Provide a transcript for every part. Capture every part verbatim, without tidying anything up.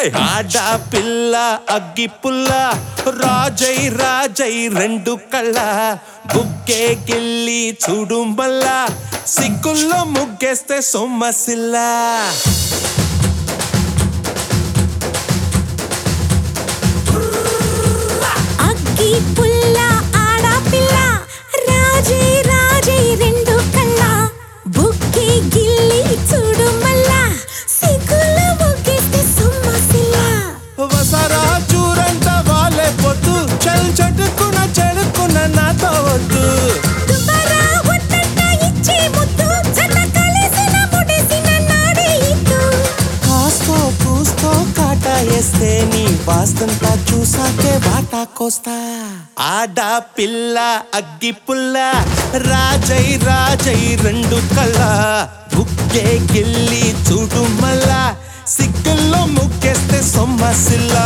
ఆడా పిల్ల అగ్గి పుల్ల రాజై రాజై రెండు కళ్ళ బుక్కే గిల్లి చూడు మల్లా సిగ్గుల్లో ముగ్గేస్తే సొమ్మసిల్లా అగ్గి పుల్ల ఆడా పిల్ల రాజై రాజై రెండు కళ్ళ బుక్కే గిల్లి చూడు మల్లా సిగ్గుల్లో ముగ్గేస్తే సొమ్మసిల్లా వసరా చూరంట వాళ్ళే పొద్దు చల్ చటుకున చెడుకున నాతో వద్దు దుబారా ఒట్టంట ఇచ్చే ముద్దు జత కలిసిన ముడేసిన నాడే ఇద్దు కాస్తో కూస్తో కాటా వేస్తే నీ వాస్తంతా చూసాకే వాటాకొస్తా ఆడా పిల్ల అగ్గి పుల్ల రాజై రాజై రెండు కళ్ళ బుక్కే గిల్లి చూడు మల్లా సిగ్గుల్లో ముగ్గేస్తే సొమ్మసిల్లా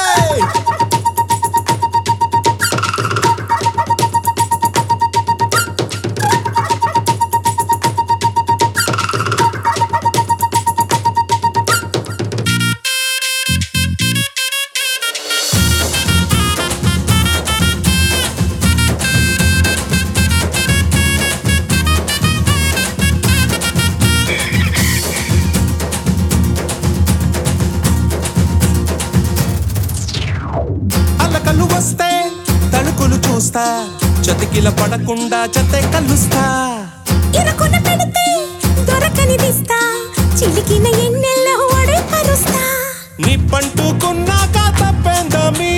అలకలు వస్తే తణుకులు చూస్తా చతికిల పడకుండా చతే కలుస్తా ఇరకొన పెడితే దొరకని దిస్తా చిలికిన ఎన్నెల్లో ఒడే పరుస్తా నిప్పంటుకున్నాక తప్పేందమీ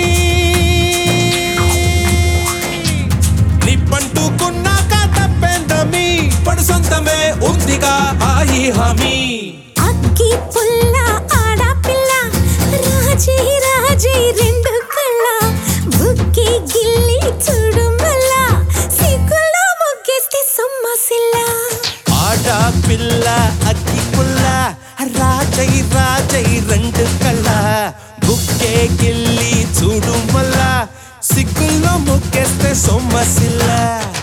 నిప్పంటుకున్నాక తప్పేందమీ పడు సొంతమే ఉందిగా ఆయి హామీ అగ్గి పుల్ల ఆడా పిల్ల రాజై రాజై రెండు కళ్ళ బుక్కి గిల్లి చూడు మల్లా సిగ్గులో ముగ్గేస్తే సొమ్మసిల్లా ఆడా పిల్ల అగ్గి పుల్ల రాజై రాజై రెండు కళ్ళ బుక్కే గిల్లి చూడు మల్లా సిగ్గుల్లో ముగ్గేస్తే సొమ్మసిల్లా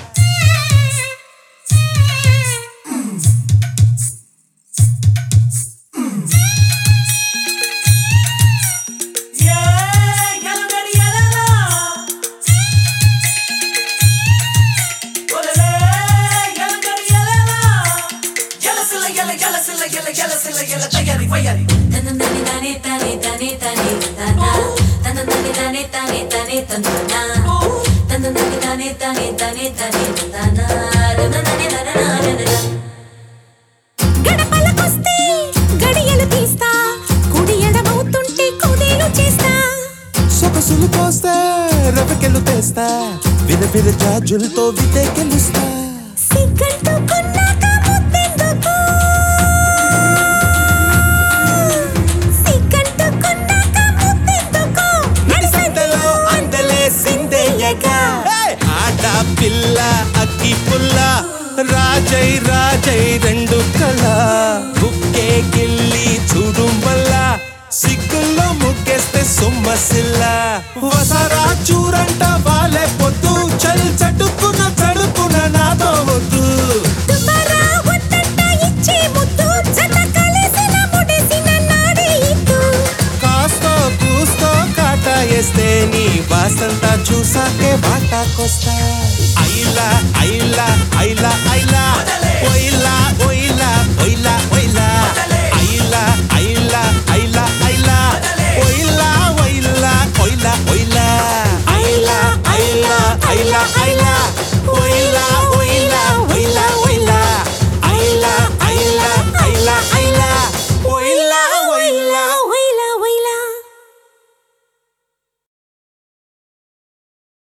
గడపలకొస్తే గడియలు తీస్తా కుడి ఎడమవుతుంటే కుదేలు చేస్తా సొగసులు కోస్తే రవికెళ్ళు తెస్తా విర విర జాజులతో వితే గెలుస్తా సిగ్గంటుకున్నాక ముద్దెందుకు సిగ్గంటుకున్నాక ముద్దెందుకు నడిసంతలో అందలే సిందేయగా ఆడా పిల్ల అగ్గి పుల్ల రాజై రాజై రెండు కళ బుక్కే గిల్లి చూడు మల్లా సిగ్గుల్లో ముగ్గేస్తే సొమ్మసిల్లా వసరా చూరంట వాళ్ళే పొద్దు